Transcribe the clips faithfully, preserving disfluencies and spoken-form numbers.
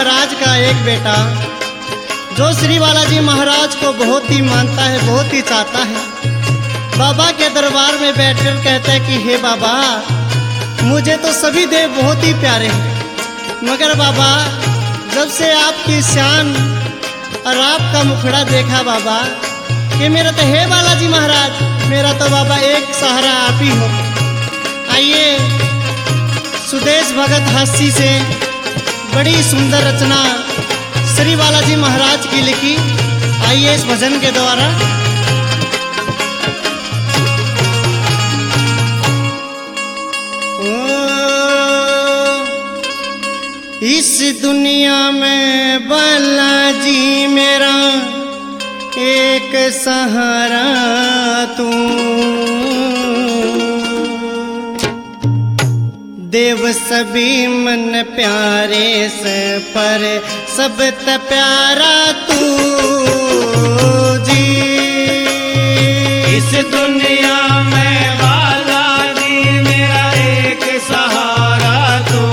महाराज का एक बेटा जो श्री बालाजी महाराज को बहुत ही मानता है, बहुत ही चाहता है, बाबा के दरबार में बैठकर कहता है कि हे बाबा, मुझे तो सभी देव बहुत ही प्यारे हैं, मगर बाबा जब से आपकी शान और आपका मुखड़ा देखा बाबा कि मेरा तो हे बालाजी महाराज, मेरा तो बाबा एक सहारा आप ही हो। आइए सुदेश भगत हास्य से बड़ी सुंदर रचना श्री बालाजी महाराज की लिखी, आइए इस भजन के द्वारा। इस दुनिया में बालाजी मेरा एक सहारा तू, देव सभी मन प्यारे से पर सब त प्यारा तू जी। इस दुनिया में बालाजी मेरा एक सहारा तू,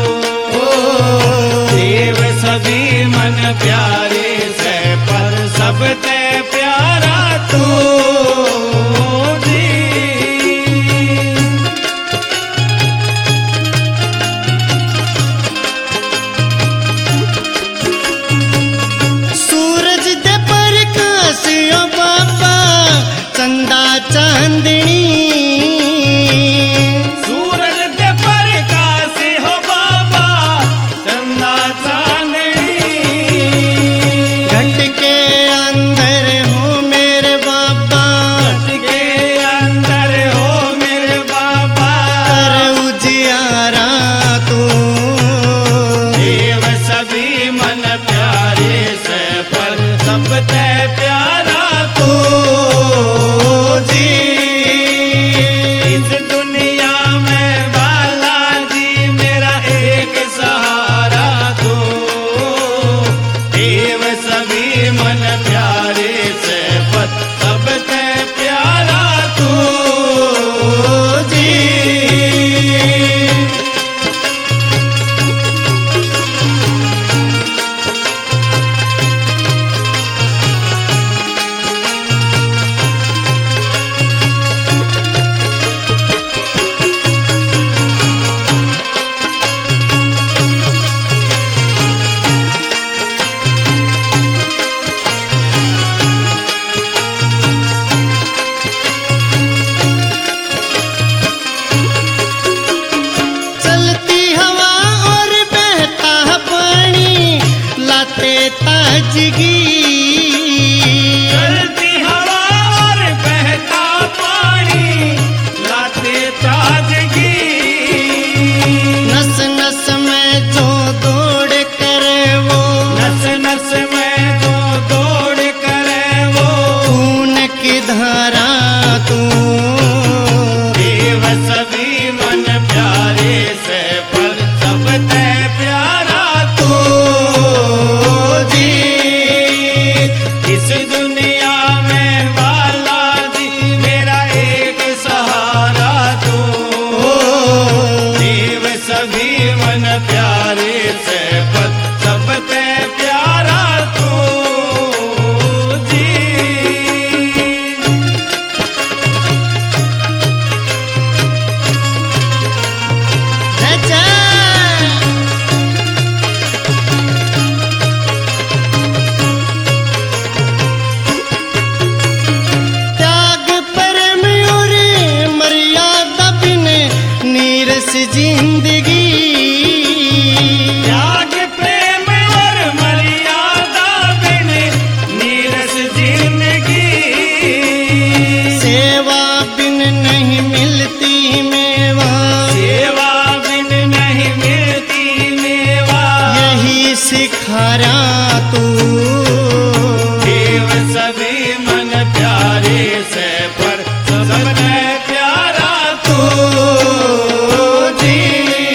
देव सभी मन प्यारे से पर सब ते प्यारा तू जी। सूरज दे प्रकाश ओ बाबा चंदा चांदनी, सूरज दे प्रकाश हो बाबा चंदा चांदनी, घट के अंदर हो मेरे बाबा, घट के अंदर हो मेरे बाबा, कर उजियारा तू, देव सभी मन प्यारे से पर सब ते प्यारा तू जी। इस दुनिया में बालाजी मेरा एक सहारा तू, देव सभी मन प्यारे से पर सब ते प्यारा तू जी। चलती हवा और बहता पानी लाते ताजगी, चलती हवा और बहता पानी लाते ताजगी, नस नस में जो दौड़ करे वो, नस नस में जो दौड़ करे वो, खून की धारा तू, देव सभी मन प्यारे से पर सब ते प्यारा तू जी। इस दुनिया में बालाजी मेरा एक सहारा तू, देव सभी मन प्यारे से पर सब ते प्यारा तू जी। अच्छा त्याग परम और मर्यादा बिन नीरस जिंदगी, त्याग प्रेम और मर्यादा बिन नीरस जिंदगी, सेवा बिन नहीं मिलती मेवा, सेवा बिन नहीं मिलती मेवा, यही सिखारा तू, देव सभी मन प्यारे से पर सब ते प्यारा तू जी।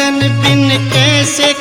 भजन बिन कैसे